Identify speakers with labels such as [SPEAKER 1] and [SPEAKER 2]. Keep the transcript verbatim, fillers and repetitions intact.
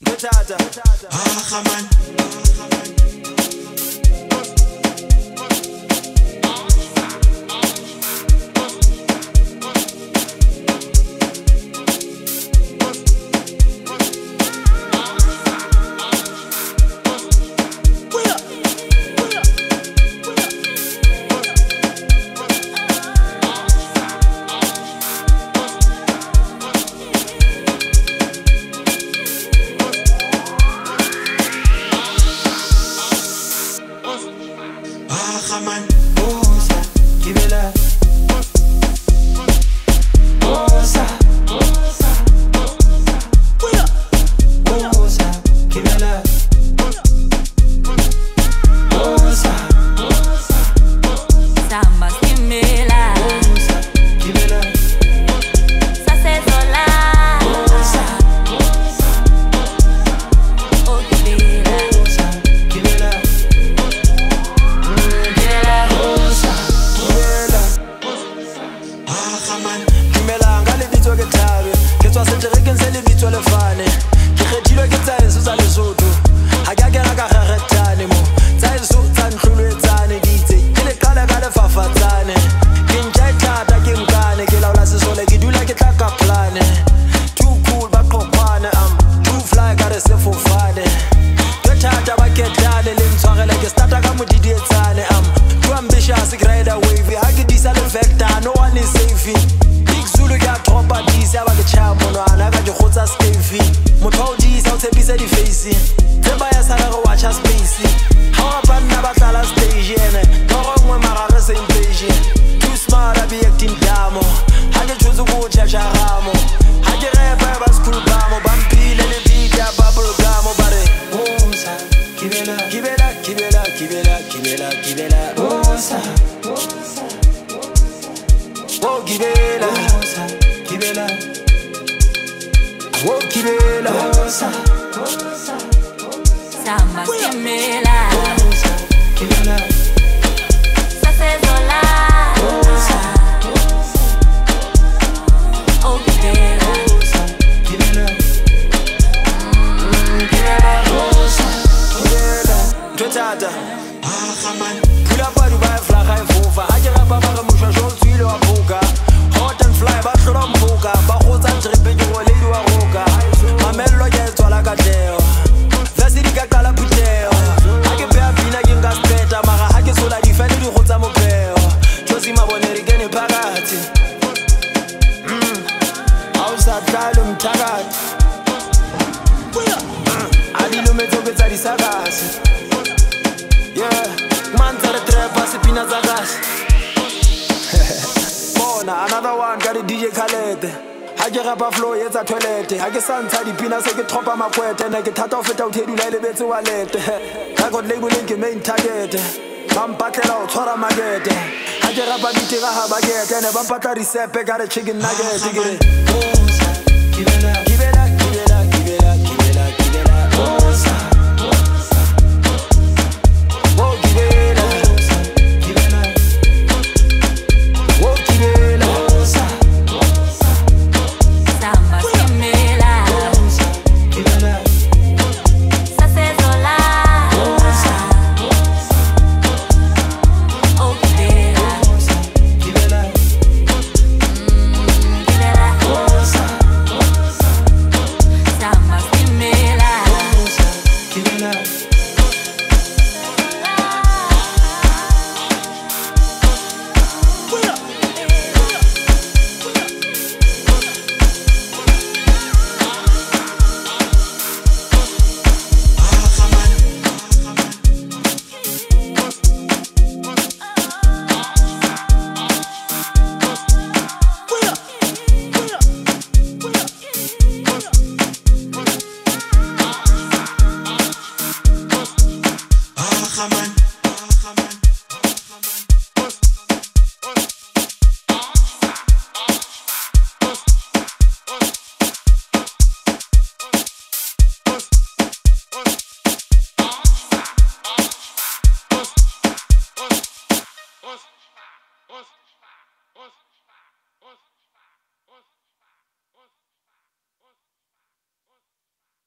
[SPEAKER 1] Ah, man. Man, Bosa, Kibela, Bosa, Bosa, Bosa, Kibela, Bosa,
[SPEAKER 2] Samba Kimela,
[SPEAKER 1] Bosa, Kibela,
[SPEAKER 2] Sasezola,
[SPEAKER 1] Bosa,
[SPEAKER 2] Oh Kibela,
[SPEAKER 1] Bosa, Kibela. Le fane ke kgethilwe ke tsa eso tsa Lesotho ha ke a kena ka kgakgethane mo tsa eso tsa ntlholwetsane di itse ke le qala ka lefafatsane ke ntja e thata ke nkane ke laola sesole ke dula ke tla ka plane too cool ba qoqwane am too fly ka re sefofane ke thata ba ketane le ntshwarele ke starta ka modidietsane am too ambitious ke ride wave ha ke disa le vector no one is safe big Zulu ke a tropa disa ba ke cha monwana ka ke khotsa Stevie motho o disa o tshepise di face tseba ya sala go watcha space ha wa banna ba tlala stage ene toro ngwe marare same page too smart I be acting damo ha ke tshotse go chacha ramo ha ke repa ba school bamo bampile le beat ya bubble gum bare bosa kibela kibela kibela kibela kibela kibela bosa bosa oh kibela bosa kibela oh kibela bosa bosa
[SPEAKER 2] Samba Kimela,
[SPEAKER 1] bosa kibela
[SPEAKER 2] Sasezola,
[SPEAKER 1] bosa bosa
[SPEAKER 2] Oh Kibela,
[SPEAKER 1] bosa kibela kibela bosa kibela twetata ah man pula pa Dubai fly high fofa ha ke rapa ba re moshwa jo tswile wa boka hot and fly ba hlola mboka ba khotsa tripe ke go le di wa roka mamello ke tswala ka deo vesi di ka qala puteo ha ke pea pina ke nka speta mara ha ke sola di fele di khotsa mopeo josi maboneri ke ne phakathi mm awusa tlalo mthakathi ali lo metso ke tsa di sakasi yeah man tsare trap asipina zakasi bona another one got a D J Khaled ha ke rapa flow yetsa toilet ha ke santsha dipina se ke tropa makwete ne ke thata o feta o thedula le betse wallet ka god label ke main target bampatlela o tshwara market ha ke rapa ditira ha ba get ne bampatla recipe ka re chicken nugget ke re bosa kibela